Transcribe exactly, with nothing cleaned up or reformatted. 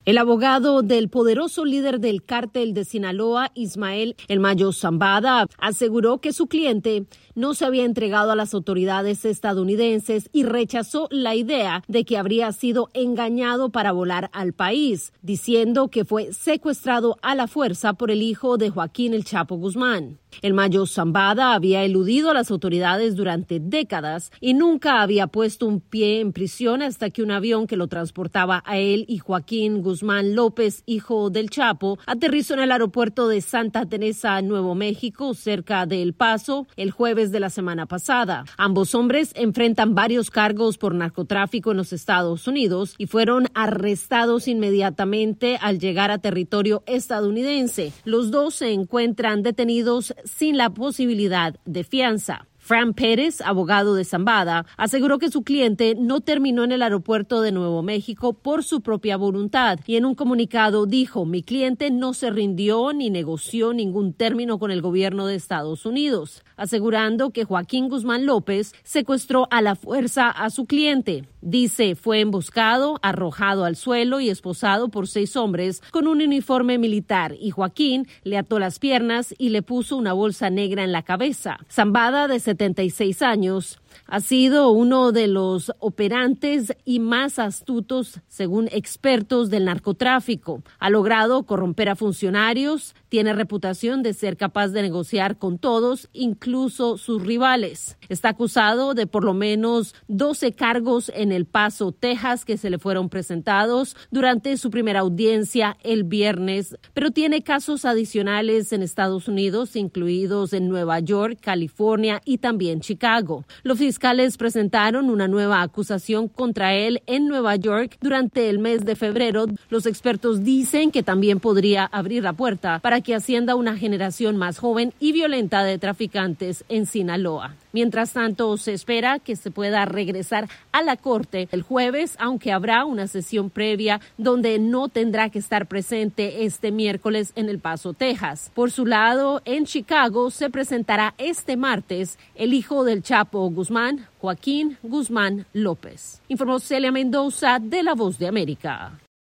El abogado del poderoso líder del cártel de Sinaloa, Ismael El Mayo Zambada, aseguró que su cliente no se había entregado a las autoridades estadounidenses y rechazó la idea de que habría sido engañado para volar al país, diciendo que fue secuestrado a la fuerza por el hijo de Joaquín El Chapo Guzmán. El Mayo Zambada había eludido a las autoridades durante décadas y nunca había puesto un pie en prisión hasta que un avión que lo transportaba a él y Joaquín Guzmán López, hijo del Chapo, aterrizó en el aeropuerto de Santa Teresa, Nuevo México, cerca de El Paso, el jueves de la semana pasada. Ambos hombres enfrentan varios cargos por narcotráfico en los Estados Unidos y fueron arrestados inmediatamente al llegar a territorio estadounidense. Los dos se encuentran detenidos sin la posibilidad de fianza. Fran Pérez, abogado de Zambada, aseguró que su cliente no terminó en el aeropuerto de Nuevo México por su propia voluntad y en un comunicado dijo: mi cliente no se rindió ni negoció ningún término con el gobierno de Estados Unidos, asegurando que Joaquín Guzmán López secuestró a la fuerza a su cliente. Dice, fue emboscado, arrojado al suelo y esposado por seis hombres con un uniforme militar y Joaquín le ató las piernas y le puso una bolsa negra en la cabeza. Zambada, de setenta y seis años, ha sido uno de los operantes y más astutos, según expertos del narcotráfico. Ha logrado corromper a funcionarios, tiene reputación de ser capaz de negociar con todos, incluso sus rivales. Está acusado de por lo menos doce cargos en El Paso, Texas, que se le fueron presentados durante su primera audiencia el viernes, pero tiene casos adicionales en Estados Unidos, incluidos en Nueva York, California y también Chicago. Los fiscales presentaron una nueva acusación contra él en Nueva York durante el mes de febrero. Los expertos dicen que también podría abrir la puerta para que ascienda una generación más joven y violenta de traficantes en Sinaloa. Mientras tanto, se espera que se pueda regresar a la corte el jueves, aunque habrá una sesión previa donde no tendrá que estar presente este miércoles en El Paso, Texas. Por su lado, en Chicago se presentará este martes el hijo del Chapo Guzmán, Joaquín Guzmán López. Informó Celia Mendoza de La Voz de América.